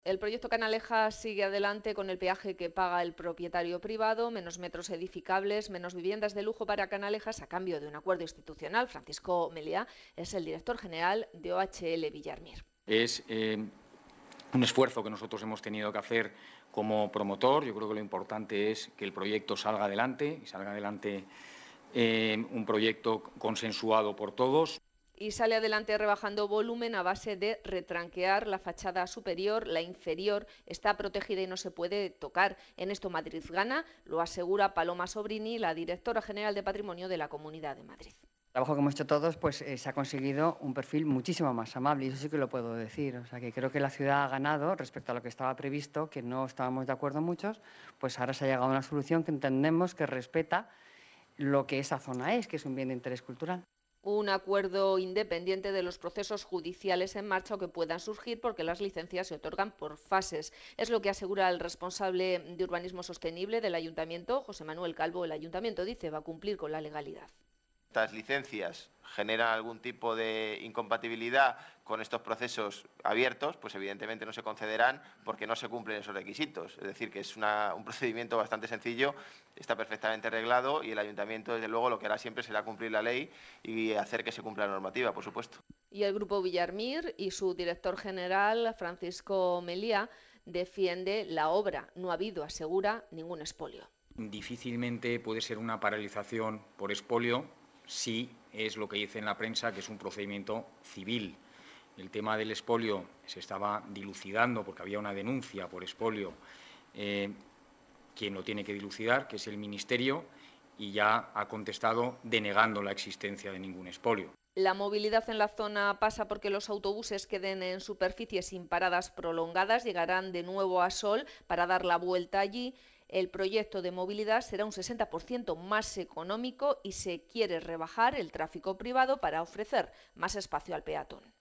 El proyecto Canalejas sigue adelante con el peaje que paga el propietario privado, menos metros edificables, menos viviendas de lujo para Canalejas a cambio de un acuerdo institucional. Francisco Meliá es el director general de OHL Villarmir. Es un esfuerzo que nosotros hemos tenido que hacer como promotor. Yo creo que lo importante es que el proyecto salga adelante y salga adelante un proyecto consensuado por todos. Y sale adelante rebajando volumen a base de retranquear la fachada superior, la inferior está protegida y no se puede tocar. En esto Madrid gana, lo asegura Paloma Sobrini, la directora general de Patrimonio de la Comunidad de Madrid. El trabajo que hemos hecho todos, pues se ha conseguido un perfil muchísimo más amable, y eso sí que lo puedo decir. O sea, que creo que la ciudad ha ganado respecto a lo que estaba previsto, que no estábamos de acuerdo muchos, pues ahora se ha llegado a una solución que entendemos que respeta lo que esa zona es, que es un bien de interés cultural. Un acuerdo independiente de los procesos judiciales en marcha o que puedan surgir porque las licencias se otorgan por fases. Es lo que asegura el responsable de Urbanismo Sostenible del Ayuntamiento, José Manuel Calvo. El Ayuntamiento dice va a cumplir con la legalidad. Estas licencias generan algún tipo de incompatibilidad con estos procesos abiertos, pues evidentemente no se concederán porque no se cumplen esos requisitos. Es decir, que es un procedimiento bastante sencillo, está perfectamente arreglado y el Ayuntamiento, desde luego, lo que hará siempre será cumplir la ley y hacer que se cumpla la normativa, por supuesto. Y el Grupo Villarmir y su director general, Francisco Meliá, defiende la obra. No ha habido, asegura, ningún expolio. Difícilmente puede ser una paralización por expolio si es lo que dice en la prensa, que es un procedimiento civil. El tema del expolio se estaba dilucidando porque había una denuncia por expolio. Quien lo tiene que dilucidar, que es el Ministerio, y ya ha contestado denegando la existencia de ningún expolio. La movilidad en la zona pasa porque los autobuses queden en superficies sin paradas prolongadas, llegarán de nuevo a Sol para dar la vuelta allí. El proyecto de movilidad será un 60% más económico y se quiere rebajar el tráfico privado para ofrecer más espacio al peatón.